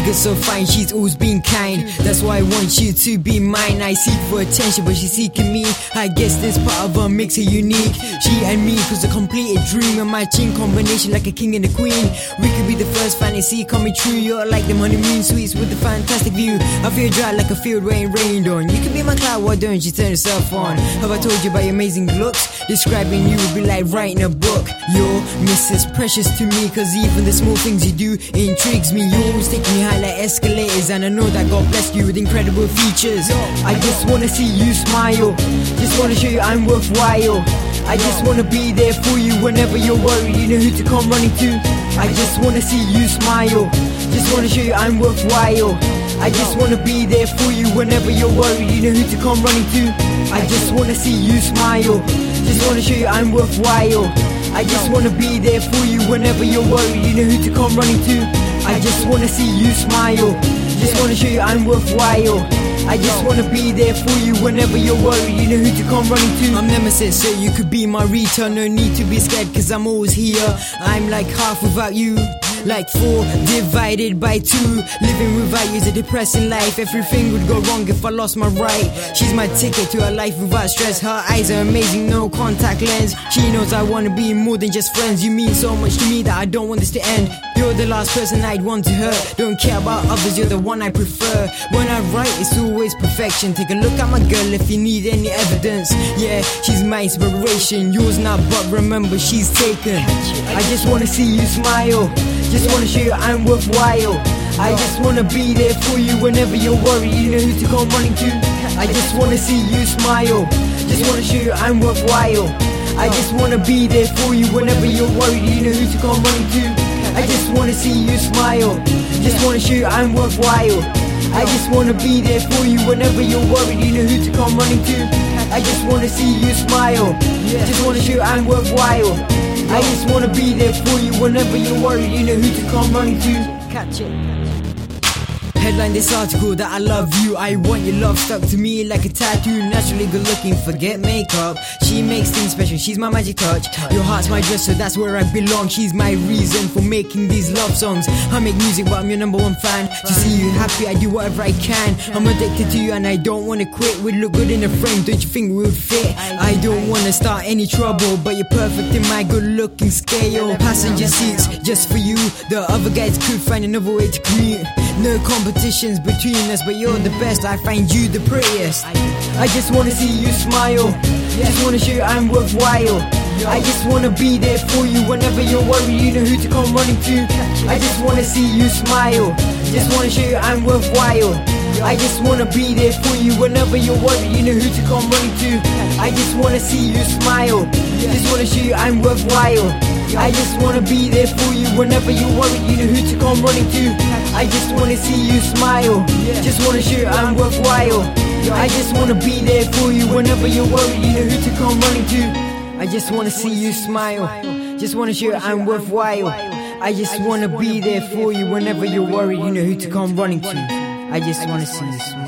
girl so fine, she's always been kind. That's why I want you to be mine. I seek for attention, but she's seeking me. I guess this part of her makes her unique. She and me, cause a completed dream. A matching combination like a king and a queen. We could be the first fantasy coming true. You're like them honeymoon suites with a fantastic view. I feel dry like a field where it rained on. You could be my cloud, why don't you turn yourself on? Have I told you about your amazing looks? Describing you would be like writing a book. You're Mrs. Precious to me, cause even the small things you do intrigues me. You always take me high like escalators, and I know that God blessed you with incredible features. I just wanna see you smile, just wanna show you I'm worthwhile. I just wanna be there for you whenever you're worried, you know who to come running to. I just wanna see you smile, just wanna show you I'm worthwhile. I just wanna be there for you whenever you're worried, you know who to come running to. I just wanna see you smile, just wanna show you I'm worthwhile. I just wanna be there for you whenever you're worried, you know who to come running to. I just wanna see you smile, just wanna show you I'm worthwhile. I just wanna be there for you whenever you're worried, you know who to come running to. I'm Nemesis, so you could be my return. No need to be scared, cause I'm always here. I'm like half without you, like 4 divided by 2. Living without you is a depressing life. Everything would go wrong if I lost my right. She's my ticket to a life without stress. Her eyes are amazing, no contact lens. She knows I wanna be more than just friends. You mean so much to me that I don't want this to end. You're the last person I'd want to hurt. Don't care about others, you're the one I prefer. When I write, it's always perfection. Take a look at my girl if you need any evidence. Yeah, she's my inspiration. Yours not, but remember she's taken. I just wanna see you smile, just wanna show you I'm worthwhile. I just wanna be there for you whenever you're worried, you know who to come running to. I just wanna see you smile, just wanna show you I'm worthwhile. I just wanna be there for you whenever you're worried, you know who to come running to. I just wanna see you smile, just wanna show you I'm worthwhile. I just wanna be there for you whenever you're worried, you know who to come running to. I just wanna see you smile, just wanna show you I'm worthwhile. I just wanna be there for you whenever you're worried, you know who to come running to. Catch it. Headline this article that I love you. I want your love stuck to me like a tattoo. Naturally good looking, forget makeup. She makes things special, she's my magic touch. Your heart's my dress, so that's where I belong. She's my reason for making these love songs. I make music, but I'm your #1 fan. To see you happy, I do whatever I can. I'm addicted to you and I don't wanna quit. We look good in the frame, don't you think we would fit? I don't wanna start any trouble, but you're perfect in my good looking scale. Passenger seats, just for you. The other guys could find another way to commute. No competitions between us, but you're the best, I find you the prettiest. I just wanna see you smile, just wanna show you I'm worthwhile. I just wanna be there for you whenever you're worried, you know who to come running to. I just wanna see you smile, just wanna show you I'm worthwhile. I just wanna be there for you whenever you're worried, you know who to come running to. I just wanna see you smile, just wanna show you I'm worthwhile. I just wanna be there for you whenever you're worried, you know who to come running to. I just wanna see you smile, just wanna show you I'm worthwhile. I just wanna be there for you whenever you're worried, you know who to come running to. I just wanna see you smile, just wanna show you I'm worthwhile. I just wanna be there for you whenever you're worried, you know who to come running to. I just wanna see you smile.